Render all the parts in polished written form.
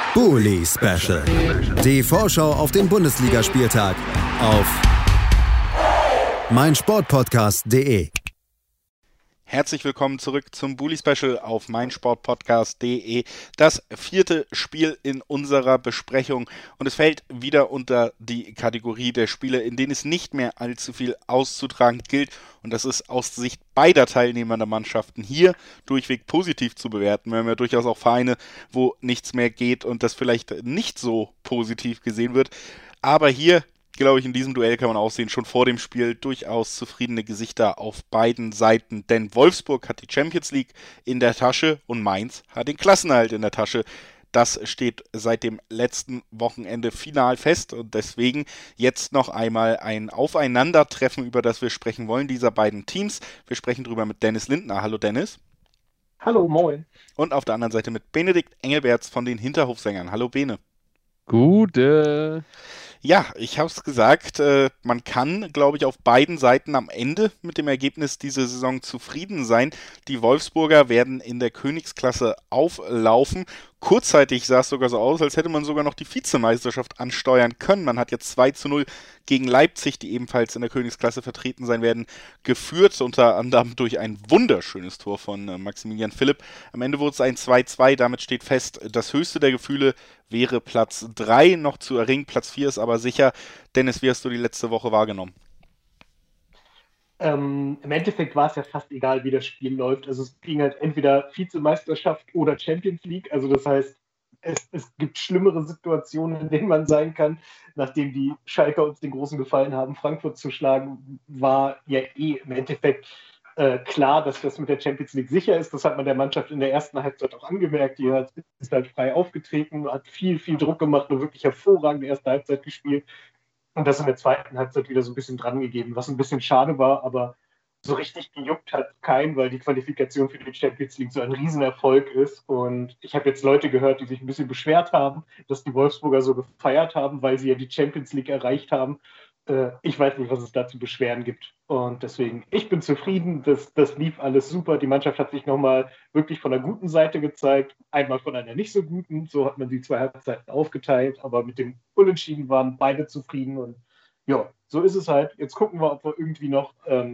Bully Special. Die Vorschau auf den Bundesligaspieltag auf meinsportpodcast.de. Herzlich willkommen zurück zum Bully Special auf meinsportpodcast.de. Das 4. Spiel in unserer Besprechung und es fällt wieder unter die Kategorie der Spiele, in denen es nicht mehr allzu viel auszutragen gilt, und das ist aus Sicht beider teilnehmender Mannschaften hier durchweg positiv zu bewerten. Wir haben ja durchaus auch Vereine, wo nichts mehr geht und das vielleicht nicht so positiv gesehen wird, aber hier, glaube ich, in diesem Duell kann man auch sehen, schon vor dem Spiel durchaus zufriedene Gesichter auf beiden Seiten. Denn Wolfsburg hat die Champions League in der Tasche und Mainz hat den Klassenerhalt in der Tasche. Das steht seit dem letzten Wochenende final fest und deswegen jetzt noch einmal ein Aufeinandertreffen, über das wir sprechen wollen, dieser beiden Teams. Wir sprechen drüber mit Dennis Lindner. Hallo Dennis. Hallo, moin. Und auf der anderen Seite mit Benedikt Engelberts von den Hinterhofsängern. Hallo Bene. Gute. Ja, ich habe es gesagt, man kann, glaube ich, auf beiden Seiten am Ende mit dem Ergebnis dieser Saison zufrieden sein. Die Wolfsburger werden in der Königsklasse auflaufen. Kurzzeitig sah es sogar so aus, als hätte man sogar noch die Vizemeisterschaft ansteuern können. Man hat jetzt 2:0 gegen Leipzig, die ebenfalls in der Königsklasse vertreten sein werden, geführt, unter anderem durch ein wunderschönes Tor von Maximilian Philipp. Am Ende wurde es ein 2:2, damit steht fest, das höchste der Gefühle wäre Platz 3 noch zu erringen. Platz 4 ist aber sicher. Dennis, wie hast du die letzte Woche wahrgenommen? Im Endeffekt war es ja fast egal, wie das Spiel läuft. Also es ging halt entweder Vizemeisterschaft oder Champions League. Also das heißt, es gibt schlimmere Situationen, in denen man sein kann. Nachdem die Schalker uns den großen Gefallen haben, Frankfurt zu schlagen, war ja im Endeffekt klar, dass das mit der Champions League sicher ist. Das hat man der Mannschaft in der ersten Halbzeit auch angemerkt. Die ist halt frei aufgetreten, hat viel, viel Druck gemacht und wirklich hervorragende erste Halbzeit gespielt. Und das in der zweiten Halbzeit wieder so ein bisschen dran gegeben, was ein bisschen schade war, aber so richtig gejuckt hat keinen, weil die Qualifikation für die Champions League so ein Riesenerfolg ist. Und ich habe jetzt Leute gehört, die sich ein bisschen beschwert haben, dass die Wolfsburger so gefeiert haben, weil sie ja die Champions League erreicht haben. Ich weiß nicht, was es da zu beschweren gibt. Und deswegen, ich bin zufrieden, das lief alles super. Die Mannschaft hat sich nochmal wirklich von der guten Seite gezeigt, einmal von einer nicht so guten. So hat man die 2 Halbzeiten aufgeteilt, aber mit dem Unentschieden waren beide zufrieden. Und ja, so ist es halt. Jetzt gucken wir, ob wir irgendwie noch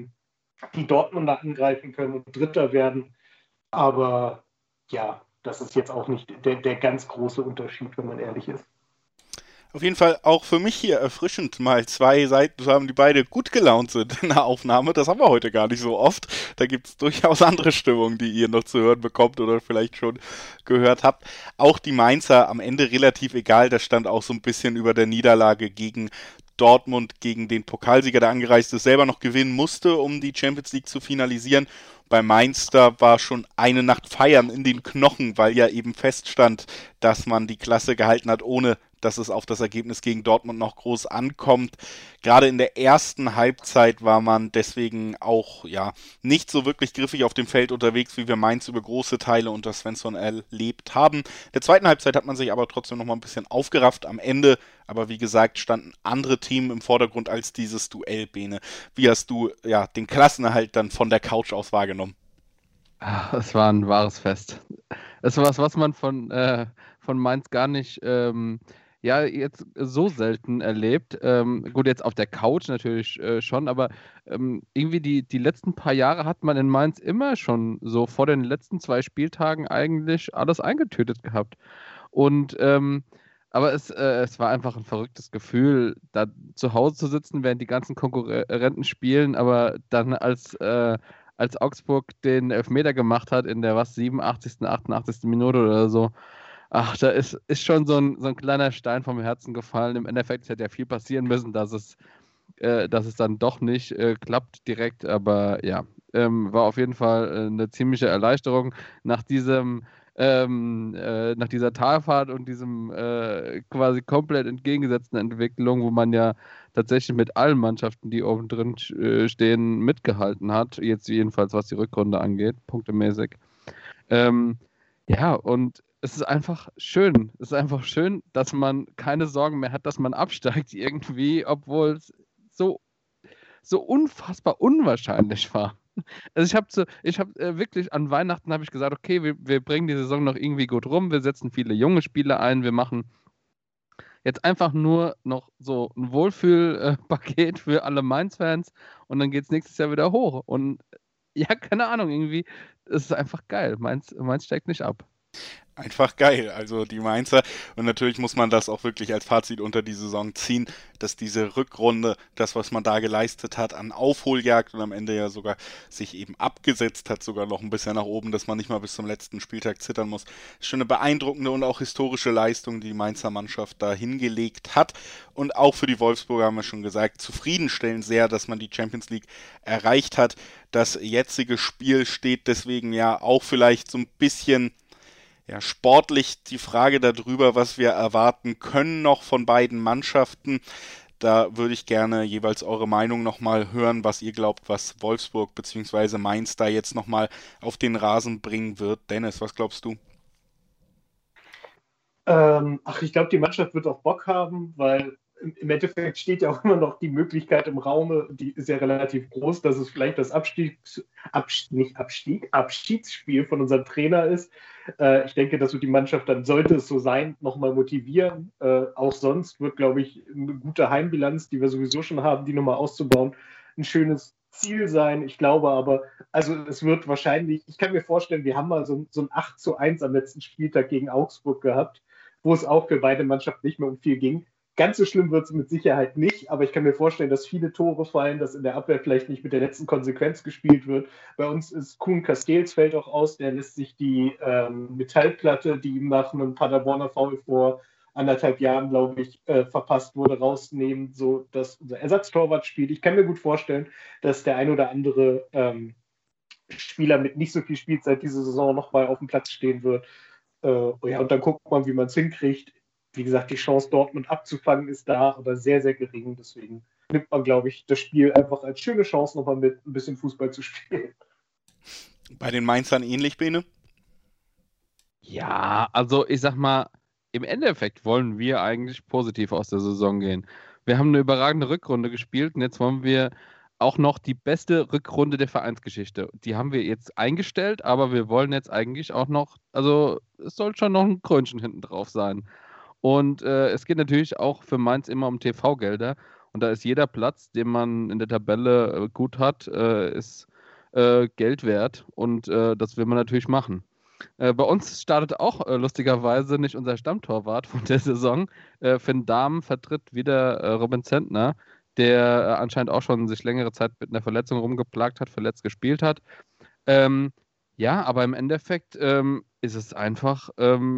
die Dortmunder angreifen können und Dritter werden. Aber ja, das ist jetzt auch nicht der ganz große Unterschied, wenn man ehrlich ist. Auf jeden Fall auch für mich hier erfrischend, mal 2 Seiten zu haben, die beide gut gelaunt sind in der Aufnahme. Das haben wir heute gar nicht so oft. Da gibt es durchaus andere Stimmungen, die ihr noch zu hören bekommt oder vielleicht schon gehört habt. Auch die Mainzer am Ende relativ egal. Das stand auch so ein bisschen über der Niederlage gegen Dortmund, gegen den Pokalsieger, der angereist ist, selber noch gewinnen musste, um die Champions League zu finalisieren. Bei Mainz, da war schon eine Nacht Feiern in den Knochen, weil ja eben feststand, dass man die Klasse gehalten hat, ohne dass es auf das Ergebnis gegen Dortmund noch groß ankommt. Gerade in der ersten Halbzeit war man deswegen auch nicht so wirklich griffig auf dem Feld unterwegs, wie wir Mainz über große Teile unter Svensson erlebt haben. In der zweiten Halbzeit hat man sich aber trotzdem noch mal ein bisschen aufgerafft am Ende. Aber wie gesagt, standen andere Themen im Vordergrund als dieses Duell, Bene. Wie hast du den Klassenerhalt dann von der Couch aus wahrgenommen? Es war ein wahres Fest. Es war was man von Mainz gar nicht jetzt so selten erlebt. Gut, jetzt auf der Couch natürlich schon, aber irgendwie die letzten paar Jahre hat man in Mainz immer schon so vor den letzten 2 Spieltagen eigentlich alles eingetütet gehabt. Und aber es war einfach ein verrücktes Gefühl, da zu Hause zu sitzen, während die ganzen Konkurrenten spielen, aber dann als Augsburg den Elfmeter gemacht hat in der 87., 88. Minute oder so. Ach, da ist schon so ein kleiner Stein vom Herzen gefallen. Im Endeffekt hätte ja viel passieren müssen, dass es dann doch nicht klappt direkt. Aber ja, war auf jeden Fall eine ziemliche Erleichterung nach nach dieser Talfahrt und diesem quasi komplett entgegengesetzten Entwicklung, wo man ja tatsächlich mit allen Mannschaften, die oben drin stehen, mitgehalten hat. Jetzt jedenfalls, was die Rückrunde angeht, punktemäßig. Und es ist einfach schön. Es ist einfach schön, dass man keine Sorgen mehr hat, dass man absteigt irgendwie, obwohl es so unfassbar unwahrscheinlich war. Also ich habe wirklich an Weihnachten habe ich gesagt, okay, wir bringen die Saison noch irgendwie gut rum, wir setzen viele junge Spieler ein, wir machen jetzt einfach nur noch so ein Wohlfühlpaket für alle Mainz-Fans und dann geht es nächstes Jahr wieder hoch. Und ja, keine Ahnung, irgendwie, es ist einfach geil. Mainz steigt nicht ab. Einfach geil, also die Mainzer. Und natürlich muss man das auch wirklich als Fazit unter die Saison ziehen, dass diese Rückrunde, das, was man da geleistet hat an Aufholjagd und am Ende ja sogar sich eben abgesetzt hat, sogar noch ein bisschen nach oben, dass man nicht mal bis zum letzten Spieltag zittern muss. Ist schon eine beeindruckende und auch historische Leistung, die Mainzer Mannschaft da hingelegt hat. Und auch für die Wolfsburger haben wir schon gesagt, zufriedenstellend sehr, dass man die Champions League erreicht hat. Das jetzige Spiel steht deswegen ja auch vielleicht so ein bisschen sportlich die Frage darüber, was wir erwarten können noch von beiden Mannschaften. Da würde ich gerne jeweils eure Meinung nochmal hören, was ihr glaubt, was Wolfsburg bzw. Mainz da jetzt nochmal auf den Rasen bringen wird. Dennis, was glaubst du? Ich glaube, die Mannschaft wird auch Bock haben, weil im Endeffekt steht ja auch immer noch die Möglichkeit im Raume, die ist ja relativ groß, dass es vielleicht das Abschiedsspiel von unserem Trainer ist. Ich denke, das wird die Mannschaft, dann sollte es so sein, nochmal motivieren. Auch sonst wird, glaube ich, eine gute Heimbilanz, die wir sowieso schon haben, die nochmal auszubauen, ein schönes Ziel sein. Ich glaube aber, also es wird wahrscheinlich, ich kann mir vorstellen, wir haben mal so ein 8:1 am letzten Spieltag gegen Augsburg gehabt, wo es auch für beide Mannschaften nicht mehr um viel ging. Ganz so schlimm wird es mit Sicherheit nicht, aber ich kann mir vorstellen, dass viele Tore fallen, dass in der Abwehr vielleicht nicht mit der letzten Konsequenz gespielt wird. Bei uns ist Kuhn Castells fällt auch aus, der lässt sich die Metallplatte, die ihm nach einem Paderborner Foul vor 1,5 Jahren, glaube ich, verpasst wurde, rausnehmen, so dass unser Ersatztorwart spielt. Ich kann mir gut vorstellen, dass der ein oder andere Spieler mit nicht so viel Spielzeit diese Saison noch mal auf dem Platz stehen wird. Und dann guckt man, wie man es hinkriegt. Wie gesagt, die Chance, Dortmund abzufangen, ist da, aber sehr, sehr gering. Deswegen nimmt man, glaube ich, das Spiel einfach als schöne Chance, nochmal mit ein bisschen Fußball zu spielen. Bei den Mainzern ähnlich, Bene? Ja, also ich sag mal, im Endeffekt wollen wir eigentlich positiv aus der Saison gehen. Wir haben eine überragende Rückrunde gespielt und jetzt wollen wir auch noch die beste Rückrunde der Vereinsgeschichte. Die haben wir jetzt eingestellt, aber wir wollen jetzt eigentlich auch noch, also es soll schon noch ein Krönchen hinten drauf sein. Und es geht natürlich auch für Mainz immer um TV-Gelder. Und da ist jeder Platz, den man in der Tabelle gut hat, ist Geld wert. Und das will man natürlich machen. Bei uns startet auch lustigerweise nicht unser Stammtorwart von der Saison. Finn Dahmen vertritt wieder Robin Zentner, der anscheinend auch schon sich längere Zeit mit einer Verletzung rumgeplagt hat, verletzt gespielt hat. Ja, aber im Endeffekt ist es einfach,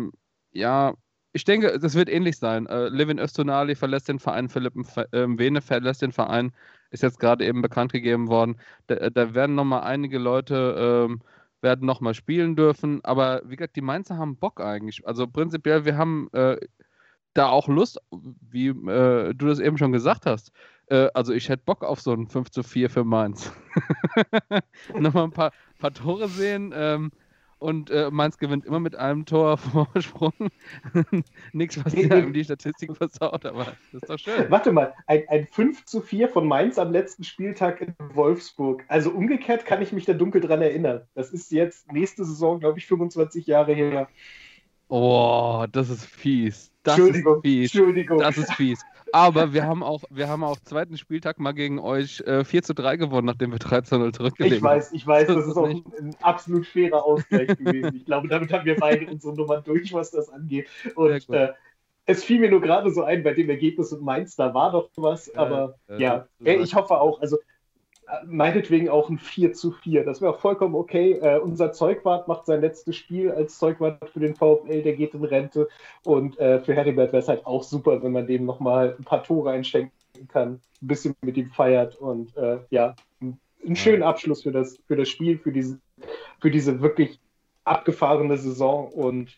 ich denke, das wird ähnlich sein. Levin Öztunali verlässt den Verein, Philipp Mwene verlässt den Verein, ist jetzt gerade eben bekannt gegeben worden. Da werden nochmal einige Leute werden nochmal spielen dürfen, aber wie gesagt, die Mainzer haben Bock eigentlich. Also prinzipiell, wir haben da auch Lust, wie du das eben schon gesagt hast. Also ich hätte Bock auf so ein 5:4 für Mainz. Nochmal ein paar Tore sehen, und Mainz gewinnt immer mit einem Tor Vorsprung. Nichts, was dir die Statistik versaut, aber das ist doch schön. Warte mal, ein 5:4 von Mainz am letzten Spieltag in Wolfsburg. Also umgekehrt kann ich mich da dunkel dran erinnern. Das ist jetzt nächste Saison, glaube ich, 25 Jahre her. Oh, das ist fies. Entschuldigung. Das ist fies. Aber wir haben auch zweiten Spieltag mal gegen euch 4:3 gewonnen, nachdem wir 3:0 zurückgelegen haben. Ich weiß, das ist auch ein absolut fairer Ausgleich gewesen. Ich glaube, damit haben wir beide unsere Nummern durch, was das angeht. Und es fiel mir nur gerade so ein, bei dem Ergebnis in Mainz, da war doch was, aber ich hoffe auch, also meinetwegen auch ein 4:4. Das wäre auch vollkommen okay. Unser Zeugwart macht sein letztes Spiel als Zeugwart für den VfL, der geht in Rente. Und für Heribert wäre es halt auch super, wenn man dem nochmal ein paar Tore einschenken kann, ein bisschen mit ihm feiert und einen schönen Abschluss für das Spiel, für diese wirklich abgefahrene Saison und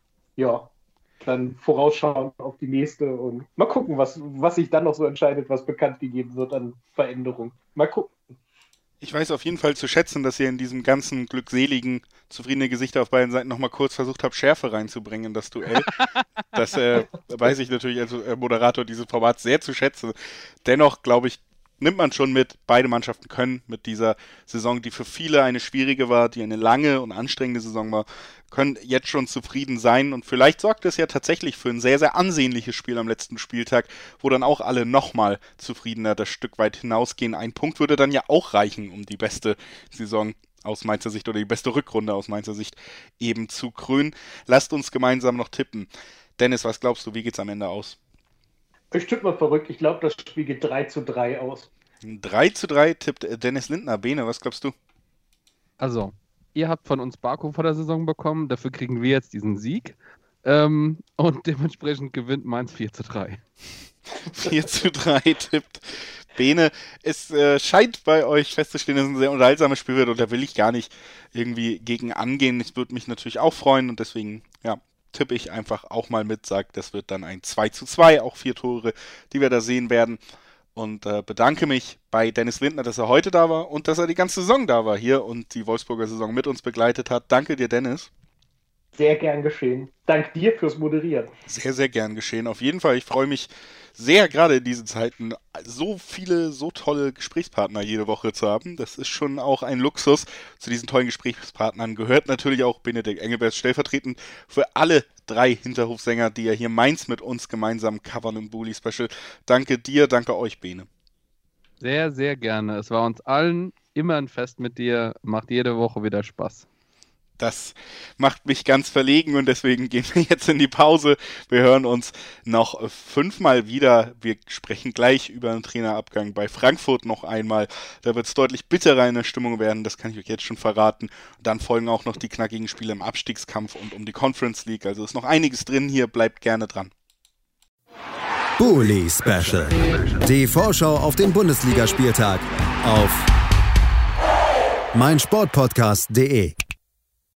dann vorausschauen auf die nächste und mal gucken, was sich dann noch so entscheidet, was bekannt gegeben wird an Veränderungen. Mal gucken. Ich weiß auf jeden Fall zu schätzen, dass ihr in diesem ganzen glückseligen, zufriedene Gesichter auf beiden Seiten nochmal kurz versucht habt, Schärfe reinzubringen in das Duell. Das weiß ich natürlich als Moderator dieses Formats sehr zu schätzen. Dennoch glaube ich, nimmt man schon mit. Beide Mannschaften können mit dieser Saison, die für viele eine schwierige war, die eine lange und anstrengende Saison war, können jetzt schon zufrieden sein. Und vielleicht sorgt es ja tatsächlich für ein sehr, sehr ansehnliches Spiel am letzten Spieltag, wo dann auch alle nochmal zufriedener das Stück weit hinausgehen. Ein Punkt würde dann ja auch reichen, um die beste Saison aus Mainzer Sicht oder die beste Rückrunde aus Mainzer Sicht eben zu krönen. Lasst uns gemeinsam noch tippen. Dennis, was glaubst du, wie geht's am Ende aus? Ich tippe mal verrückt. Ich glaube, das Spiel geht 3-3 aus. 3-3 tippt Dennis Lindner. Bene, was glaubst du? Also, ihr habt von uns Barco vor der Saison bekommen. Dafür kriegen wir jetzt diesen Sieg. Und dementsprechend gewinnt Mainz 4-3. 4-3 tippt Bene. Es scheint bei euch festzustehen, dass es ein sehr unterhaltsames Spiel wird und da will ich gar nicht irgendwie gegen angehen. Ich würde mich natürlich auch freuen und deswegen, ja, tippe ich einfach auch mal mit, sage, das wird dann ein 2-2, auch 4 Tore, die wir da sehen werden. Und bedanke mich bei Dennis Lindner, dass er heute da war und dass er die ganze Saison da war hier und die Wolfsburger Saison mit uns begleitet hat. Danke dir, Dennis. Sehr gern geschehen. Dank dir fürs Moderieren. Sehr, sehr gern geschehen. Auf jeden Fall, ich freue mich sehr, gerade in diesen Zeiten, so viele, so tolle Gesprächspartner jede Woche zu haben. Das ist schon auch ein Luxus. Zu diesen tollen Gesprächspartnern gehört natürlich auch Benedikt Engelbert, stellvertretend für alle 3 Hinterhofsänger, die ja hier Mainz mit uns gemeinsam covern im Bully-Special. Danke dir, danke euch, Bene. Sehr, sehr gerne. Es war uns allen immer ein Fest mit dir. Macht jede Woche wieder Spaß. Das macht mich ganz verlegen und deswegen gehen wir jetzt in die Pause. Wir hören uns noch 5-mal wieder. Wir sprechen gleich über einen Trainerabgang bei Frankfurt noch einmal. Da wird es deutlich bitterer in der Stimmung werden, das kann ich euch jetzt schon verraten. Und dann folgen auch noch die knackigen Spiele im Abstiegskampf und um die Conference League. Also ist noch einiges drin hier, bleibt gerne dran. Bully Special. Die Vorschau auf den Bundesligaspieltag auf meinsportpodcast.de.